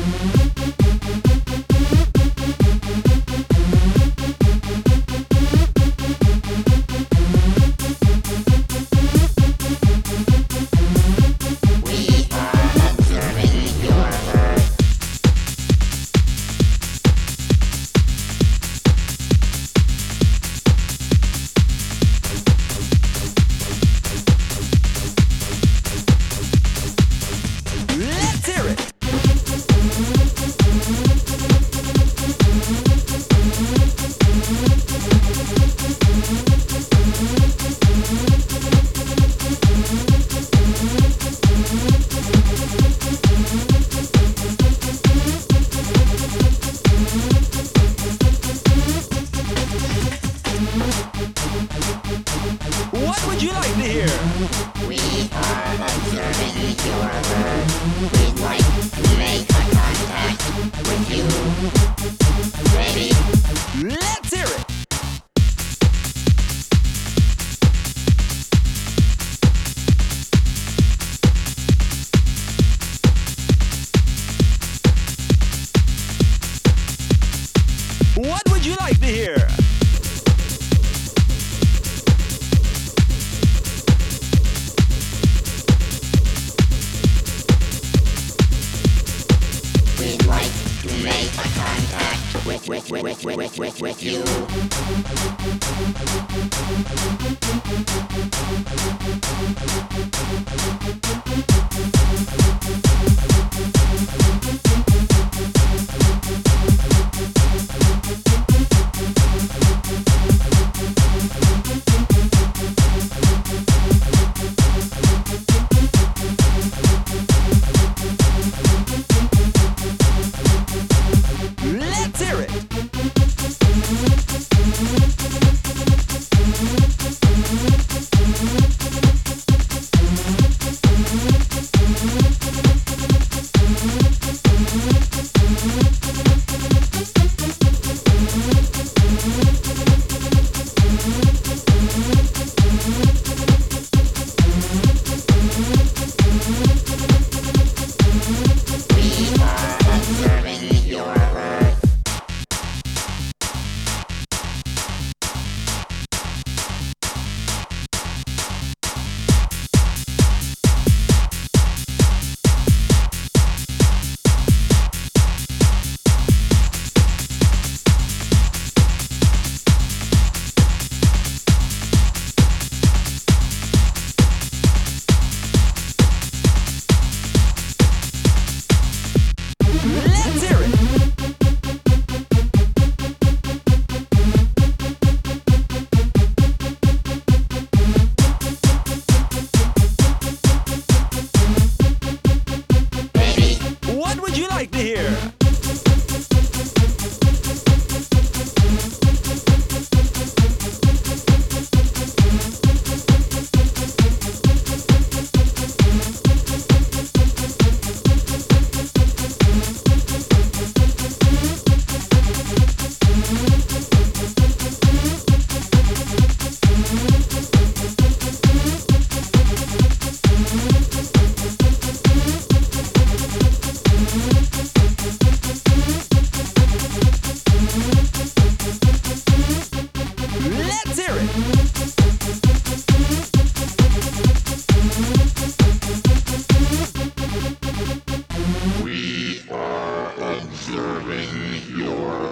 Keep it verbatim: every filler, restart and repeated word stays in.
What would you like to hear? We are observing your bird. We'd like to make a contact with you. Ready? Let's hear it! What would you like to hear? We'd like to make a contact with, with, with, with, with, with, with you. Let's hear it! We are observing your bird. Let's hear it! Ready? What would you like to hear? Let's hear it! We are observing your